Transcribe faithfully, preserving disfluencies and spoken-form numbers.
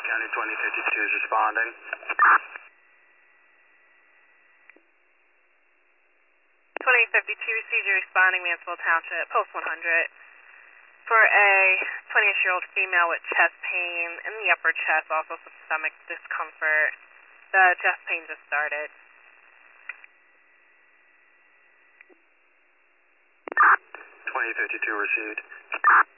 County twenty fifty-two is responding. twenty fifty-two received you responding, Mansfield Township, post one hundred. For a twenty-ish-year-old female with chest pain in the upper chest, also some stomach discomfort. The chest pain just started. twenty fifty-two received.